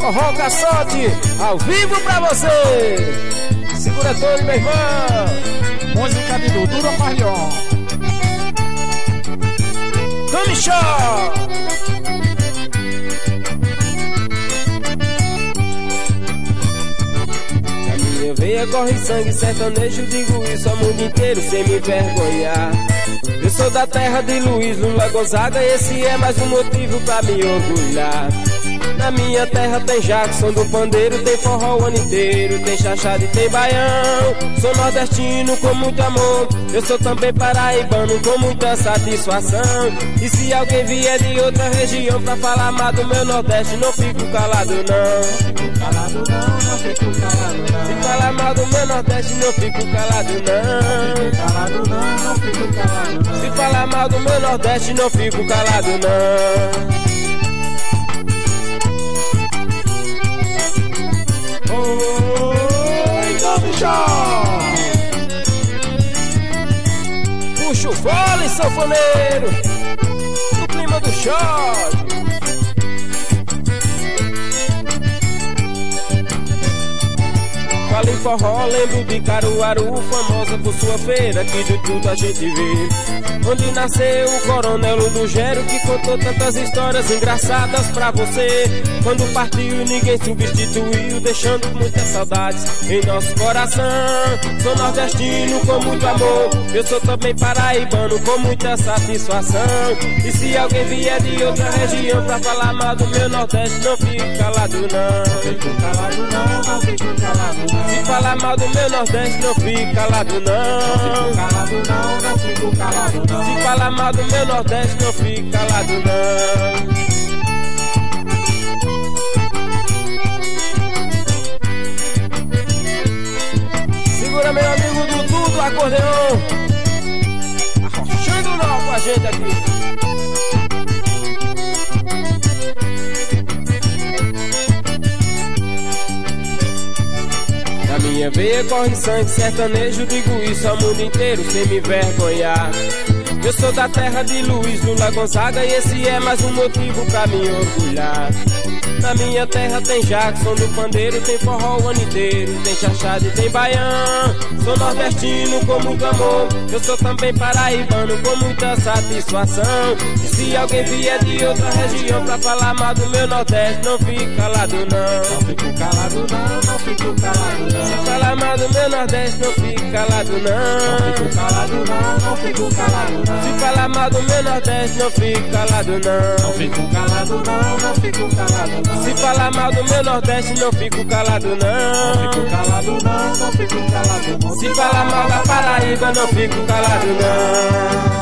Forró Caçote, ao vivo pra você. Segura todo, meu irmão. Música de Dudu do Marion. Tome show. Na minha veia corre sangue sertanejo, digo isso ao mundo inteiro sem me envergonhar. Eu sou da terra de Luiz Lula Gonzaga, esse é mais um motivo pra me orgulhar. Na minha terra tem Jackson do pandeiro, tem forró o ano inteiro, tem chachado e tem baião. Sou nordestino com muito amor, eu sou também paraibano com muita satisfação. E se alguém vier de outra região pra falar mal do meu Nordeste, não fico calado não. Calado não, não fico calado não. Se falar mal do meu Nordeste, não fico calado não. Calado não, não fico calado não. Se falar mal do meu Nordeste, não fico calado não. Oi, Tome show. Puxa o fole, sanfoneiro, no clima do show. Fala em forró, lembro de Caruaru, famosa por sua feira, que de tudo a gente vê. Onde nasceu o coronel Ludogero, que contou tantas histórias engraçadas pra você. Quando partiu ninguém substituiu, deixando muitas saudades em nosso coração. Sou nordestino com muito amor, eu sou também paraibano com muita satisfação. E se alguém vier de outra região pra falar mal do meu Nordeste, não fico calado não. Não fico calado não, não fico calado não. Se falar mal do meu Nordeste, não fico calado não. Calado não, não fico calado não. Se falar mal do meu Nordeste, não fico calado não. Segura meu amigo Dudu do acordeão, arrochando nó com a gente aqui. Na minha veia corre sangue sertanejo, digo isso ao mundo inteiro sem me envergonhar. Eu sou da terra de Luiz Lula Gonzaga, e esse é mais um motivo pra me orgulhar. Na minha terra tem Jackson do pandeiro, tem forró o ano inteiro, tem chachado e tem baião. Sou nordestino com muito amor, eu sou também paraibano com muita satisfação. E se alguém vier de outra região pra falar mal do meu Nordeste, não fico calado não. Não fico calado não, não fico calado não. Se falar mal do meu Nordeste, não fico calado não. Não fico calado não, não fico calado não. Se falar mal do meu Nordeste, não fico calado não. Não fico calado não, não fico calado não. Se falar mal do meu Nordeste, não fico calado não. Não fico calado não, não fico calado não. Se falar mal da Paraíba, não fico calado não.